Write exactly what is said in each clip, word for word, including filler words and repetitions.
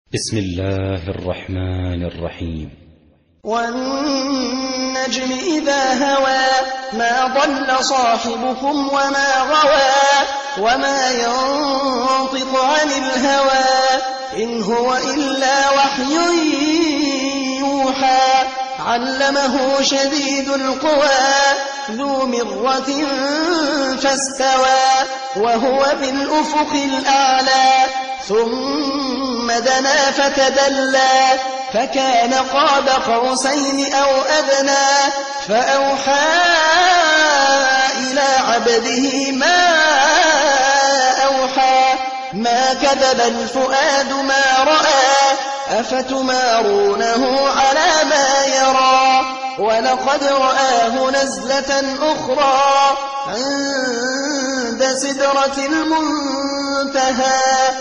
بسم الله الرحمن الرحيم. والنجم إذا هوى ما ضل صاحبكم وما غوى وما ينطق عن الهوى إن هو إلا وحي يوحى علمه شديد القوى ذو مرة فاستوى وهو بالأفق الأعلى ثم دنا فتدلى فكان قاب قوسين أو أدنى فأوحى إلى عبده ما أوحى ما كذب الفؤاد ما رأى أفتمارونه على ما يرى ولقد رآه نزلة أخرى عند سدرة المنتهى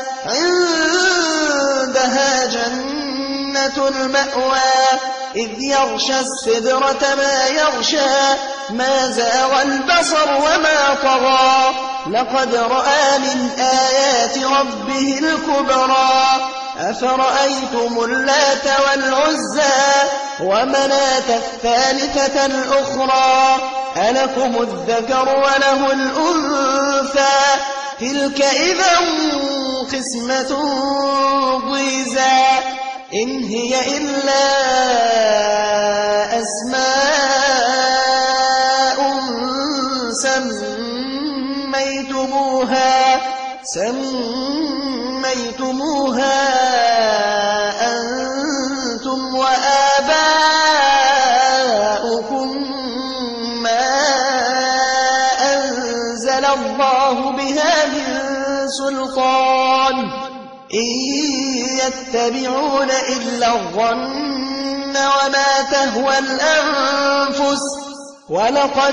عندها جنة المأوى إذ يغشى السدرة ما يغشى ما زاغ البصر وما طغى لقد رأى من آيات ربه الكبرى أفرأيتم اللات والعزى ومناة الثالثة الأخرى ألكم الذكر وله الأنثى تلك إذا قسمة ضيزى إن هي إلا أسماء سميتموها سميتموها أنتم وآباؤكم ما أنزل الله بها من سلطان إن يتبعون إلا الظن وما تهوى الأنفس ولقد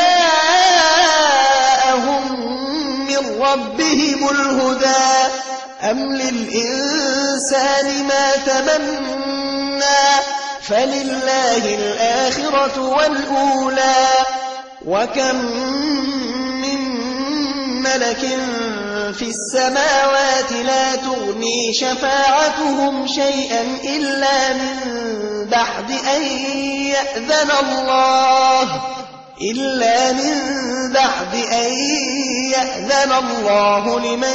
جاءهم من ربهم الهدى أم للإنسان ما تمنى فلله الآخرة والأولى وكم من ملك في السماوات لا تغني شفاعتهم شيئا إلا من بعد أن يأذن الله إلا من بعد أن يأذن الله لمن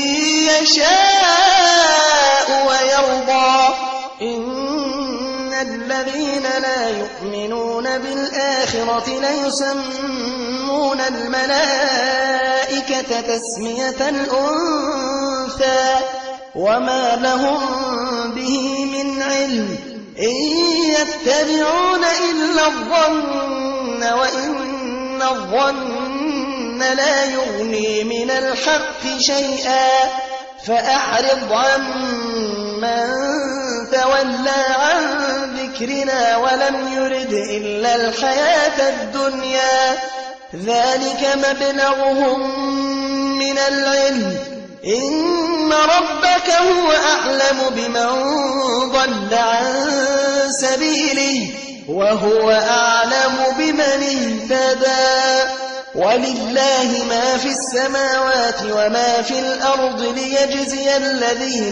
يشاء ويرضى إن الذين لا يؤمنون بالآخرة ليسمون الملائكة تسمية الأنثى وما لهم به من علم إن يتبعون إلا الظن وإن الظن لا يغني من الحق شيئا فأعرض عمن تولى عن ذكرنا ولم يرد إلا الحياة الدنيا ذلك مبلغهم من العلم إن ربك هو أعلم بمن ضل عن سبيله وهو أعلم بمن اهتدى ولله ما في السماوات وما في الأرض ليجزي الذين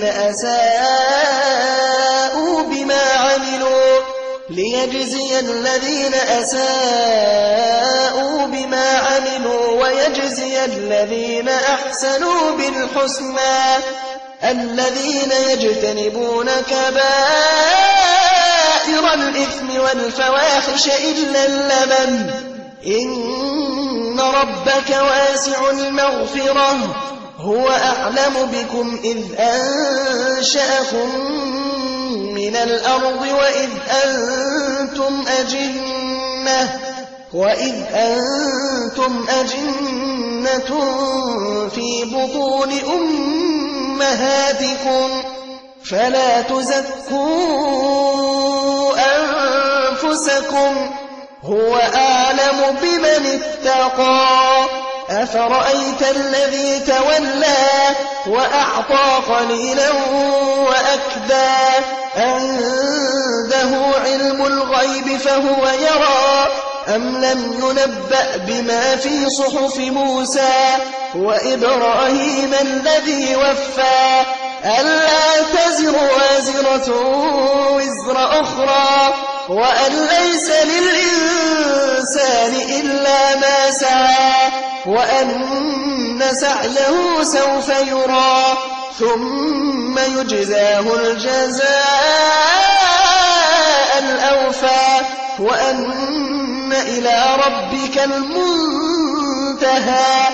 أساءوا بما عملوا ليجزي الذين أساءوا بما عملوا ويجزي الذين أحسنوا بالحسنى الذين يجتنبون كبائر الإثم والفواحش إلا اللمم إن ربك واسع المغفرة هو أعلم بكم إذ أنشأكم من الأرض وإذ أنتم أجنة وإذ أنتم أجنة في بطون أمهاتكم فلا تزكوا أنفسكم هو أعلم بمن اتقى أفرأيت الذي تولى وأعطى قليلا وأكدى عنده علم الغيب فهو يرى أم لم ينبأ بما في صحف موسى وإبراهيم الذي وفى ألا تزر وازرة وزر أخرى وأن ليس للإنسان إلا ما سعى وأن سعيه سوف يرى ثم يجزاه الجزاء الأوفى وأن إلى ربك المنتهى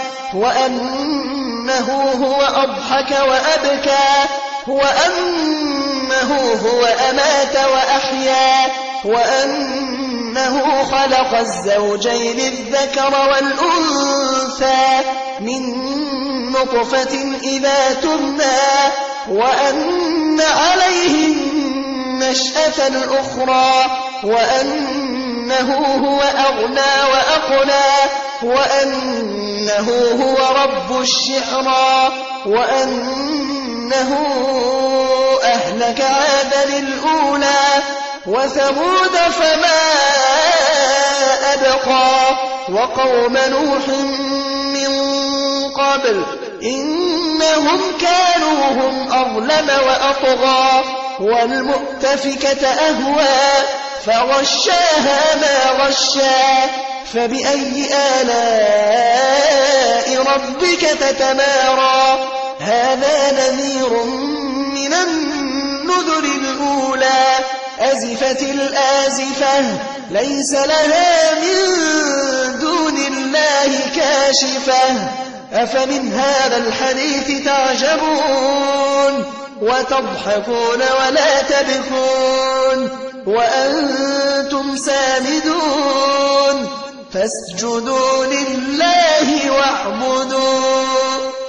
وأنه هو أضحك وأبكى وأنه هو أمات وأحيا وأنه خلق الزوجين الذكر والأنثى من نطفة إذا تمنى وأن عليه النشأة الأخرى وأنه هو أغنى وأقنى وأنه هو رب الشعرى وأنه أهلك عادا الأولى وثمود فما أبقى وقوم نوح من قبل إنهم كانوا هم أظلم وأطغى والمؤتفكة أهوى فغشاها ما غشا فبأي آلاء ربك تتمارى هذا نذير من النذر الأولى أزفت الآزفة ليس لها من دون الله كاشفة أفمن هذا الحديث تعجبون وتضحكون ولا تبكون وأنتم سامدون فاسجدوا لله واعبدوا